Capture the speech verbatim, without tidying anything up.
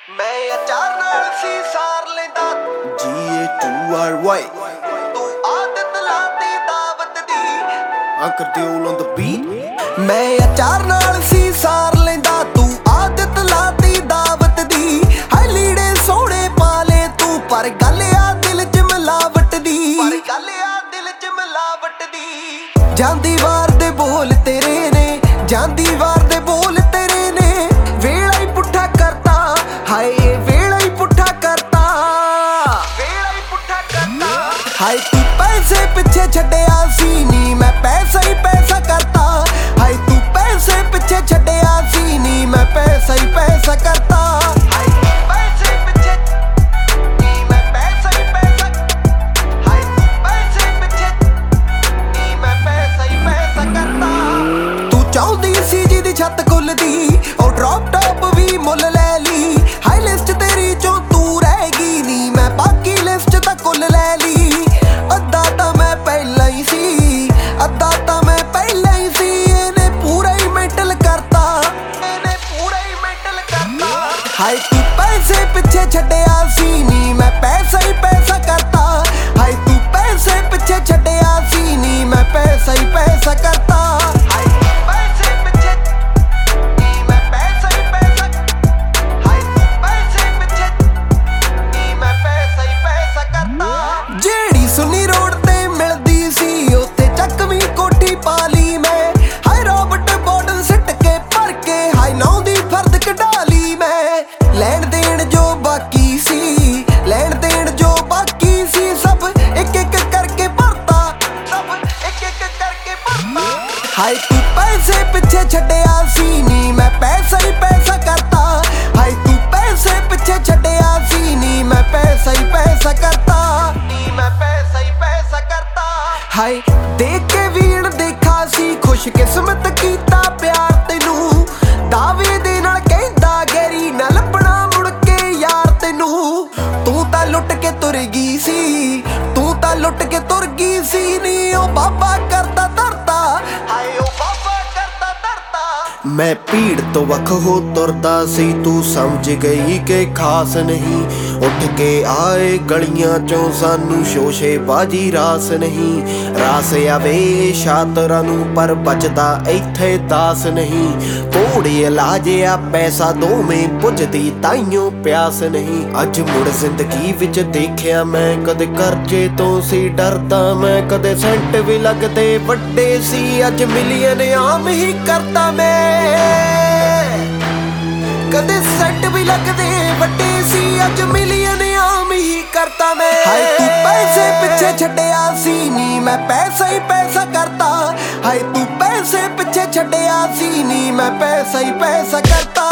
ਮੈਂ ਅਚਾਰ ਨਾਲ ਸੀ ਸਾਰ ਲੈਂਦਾ G A two R Y ਤੂੰ ਆਦਤ ਲਾਤੀ ਦਾਵਤ ਦੀ Anchor Deol on the beat ਮੈਂ ਅਚਾਰ ਨਾਲ ਸੀ ਸਾਰ ਲੈਂਦਾ ਤੂੰ ਆਦਤ ਲਾਤੀ ਦਾਵਤ ਦੀ ਹਾਏ ਲੀੜੇ ਸੋਹਣੇ ਪਾ ਲੈ ਤੂੰ ਪਰ ਗੱਲ ਆ ਦਿਲ 'ਚ ਮਿਲਾਵਟ ਦੀ ਪਰ ਗੱਲ ਆ ਦਿਲ 'ਚ ਮਿਲਾਵਟ ਦੀ ਜਾਂਦੀ ਵਾਰ ਦੇ ਬੋਲ ਤੇਰੇ ਨੇ ਜਾਂਦੀ ਵਾਰ ਦੇ ਬੋਲ ਤੇਰੇ ਨੇ ਵੇਲਾ ਹੀ ਪੁੱਠਾ ਕਰਤਾ ਹਾਏ ਵੇਲਾ ਹੀ ਪੁੱਠਾ ਕਰਤਾ ਵੇਲਾ ਹੀ ਪੁੱਠਾ ਕਰਤਾ ਹਾਏ ਤੂੰ ਪੈਸੇ ਪਿੱਛੇ ਛੱਡਿਆ ਸੀ ਨੀ ਮੈਂ ਪੈਸਾ ਹੀ ਪੈਸਾ ਕਰਤਾ ਹਾਏ ਤੂੰ ਪੈਸੇ ਪਿੱਛੇ ਛੱਡਿਆ ਸੀ ਨੀ ਮੈਂ ਪੈਸਾ ਹੀ ਪੈਸਾ ਕਰਤਾ ਹਾਏ ਤੂੰ ਪੈਸੇ ਪਿੱਛੇ ਨੀ ਮੈਂ ਪੈਸਾ ਹੀ ਪੈਸਾ ਹਾਏ ਤੂੰ ਪੈਸੇ ਪਿੱਛੇ ਨੀ ਮੈਂ ਪੈਸਾ ਹੀ ਪੈਸਾ ਕਰਤਾ ਤੂੰ ਚਾਹੁੰਦੀ ਸੀ ਜਿਹਦੀ ਛੱਤ ਖੁੱਲਦੀ ਉਹ ਡ੍ਰੌਪ ਟੌਪ ਵੀ ਮੁੱਲ ਲੈ ਲਈ ਹਾਈ ਲਿਸਟ ਤੇਰੀ ਚੋਂ ਤੂੰ ਰਹਿ ਗਈ ਨੀ ਮੈਂ ਬਾਕੀ ਲਿਸਟ ਤਾਂ ਕੁੱਲ ਲੈ ਲਈ ਅੱਧਾ ਤਾਂ ਮੈਂ ਪਹਿਲਾਂ ਹੀ ਸੀ ਅੱਧਾ ਤਾਂ ਮੈਂ ਪਹਿਲਾਂ ਹੀ ਸੀ ਇਹਨੇ ਪੂਰਾ ਹੀ ਮੈਂਟਲ ਕਰਤਾ ਇਹਨੇ ਪੂਰਾ ਹੀ ਮੈਂਟਲ ਕਰਤਾ ਹਾਏ ਤੂੰ ਪੈਸੇ ਪਿੱਛੇ ਛੱਡਿਆ ਸੀ ਨੀ ਮੈਂ ਪੈਸਾ ਹੀ ਪੈਸਾ ਕਰਤਾ ਹਾਏ ਤੂੰ ਪੈਸੇ ਪਿੱਛੇ ਛੱਡਿਆ ਸੀ ਨੀ ਮੈਂ ਪੈਸਾ ਹੀ ਪੈਸਾ ਕਰਤਾ ਹਾਏ ਤੂੰ ਪੈਸੇ ਪਿੱਛੇ ਨੀ ਮੈਂ ਪੈਸਾ ਹੀ ਪੈਸਾ ਹਾਏ ਤੂੰ ਪੈਸੇ ਪਿੱਛੇ ਨੀ ਮੈਂ ਪੈਸਾ ਹੀ ਪੈਸਾ ਕਰਤਾ ਜਿਹੜੀ ਸੁਨੀ ਰੋਡ ਤੇ ਮਿਲਦੀ ਸੀ ਉੱਥੇ ਚੱਕਵੀਂ ਕੋਠੀ ਪਾ ਲਈ ਮੈਂ ਹਾਏ ਰੋਬਟ ਬੋਟਲ ਸਿੱਟ ਕੇ ਭਰ ਕੇ ਹਾਏ ਨੌ ਦੀ ਫਰਦ ਕਢਾ ਲਈ ਮੈਂ ਲੈਣ ਦੇਣ ਜੋ ਬਾਕੀ ਸੀ ਲੈਣ ਦੇਣ ਜੋ ਬਾਕੀ ਸੀ ਸਭ ਇੱਕ ਇੱਕ ਕਰਕੇ ਭਰਤਾ ਸਭ ਇੱਕ ਇੱਕ ਕਰਕੇ ਭਰਤਾ ਹਾਏ ਤੂੰ ਪੈਸੇ ਪਿੱਛੇ ਛੱਡਿਆ ਸੀ ਨੀ ਮੈਂ ਪੈਸਾ ਹੀ ਪੈਸਾ ਕਰਤਾ ਹਾਏ ਤੂੰ ਪੈਸੇ ਪਿੱਛੇ ਛੱਡਿਆ ਸੀ ਨੀ ਮੈਂ ਪੈਸਾ ਹੀ ਪੈਸਾ ਕਰਤਾ ਨੀ ਮੈਂ ਪੈਸਾ ਹੀ ਪੈਸਾ ਕਰਤਾ ਹਾਏ ਦੇਖ ਕੇ ਵੀਣ ਦੇਖਾ ਸੀ ਖੁਸ਼ ਕਿਸਮਤ ਕੀਤਾ ਪਿਆਰ ਤੈਨੂੰ ਦਾਵੇ ਦੇ ਨਾਲ ਕਹਿੰਦਾ ਗੈਰੀ ਨਾ ਲੱਭਣਾ ਮੁੜ ਕੇ ਯਾਰ ਤੈਨੂੰ ਤੂੰ ਤਾਂ ਲੁੱਟ ਕੇ ਤੁਰ ਗਈ ਸੀ ਤੂੰ ਤਾਂ ਲੁੱਟ ਕੇ ਤੁਰ ਗਈ ਸੀ ਨੀ ਉਹ ਬਾਬਾ ਕਰਦਾ ਧਰਤਾ ਹਾਏ ਉਹ ਬਾਬਾ ਕਰਦਾ ਧਰਤਾ ਮੈਂ ਭੀੜ ਤੋਂ ਵੱਖ ਹੋ ਤੁਰਦਾ ਸੀ ਤੂੰ ਸਮਝ ਗਈ ਕਿ ਖਾਸ ਨਹੀਂ ਉੱਠ ਕੇ ਆਏ ਗਲੀਆਂ ਚੋਂ ਸਾਨੂੰ ਸ਼ੋਸ਼ੇ ਬਾਜੀ ਰਾਸ ਨਹੀਂ ਰਾਸ ਆਵੇ ਸ਼ਾਤਰਾਂ ਨੂੰ ਪਰ ਬਚਦਾ ਇੱਥੇ ਦਾਸ ਨਹੀਂ ਕੋੜੇ ਇਲਾਜ ਆ ਪੈਸਾ ਦੋਵੇਂ ਪੁੱਜਦੀ ਤਾਈਓ ਪਿਆਸ ਨਹੀਂ ਅੱਜ ਮੁੜ ਜ਼ਿੰਦਗੀ ਵਿੱਚ ਦੇਖਿਆ ਮੈਂ ਕਦੇ ਕਰਜ਼ੇ ਤੋਂ ਸੀ ਡਰਦਾ ਮੈਂ ਕਦੇ ਸੈਂਟ ਵੀ ਲੱਗਦੇ ਵੱਡੇ ਸੀ ਅੱਜ ਮਿਲੀਅਨ ਆਮ ਹੀ ਕਰਤਾ ਮੈਂ ਕਦੇ ਸੈਂਟ ਵੀ ਲੱਗਦੇ ਵੱਡੇ ਸੀ ਅੱਜ ਮਿਲੀਅਨ ਆਮ ਹੀ ਕਰਤਾ ਮੈਂ ਹਾਏ ਤੂੰ ਪੈਸੇ ਪਿੱਛੇ ਛੱਡਿਆ ਸੀ ਨੀ ਮੈਂ ਪੈਸਾ ਹੀ ਪੈਸਾ ਕਰਤਾ ਹਾਏ ਤੂੰ ਪੈਸੇ ਪਿੱਛੇ ਛੱਡਿਆ ਸੀ ਨੀ ਮੈਂ ਪੈਸਾ ਹੀ ਪੈਸਾ ਕਰਤਾ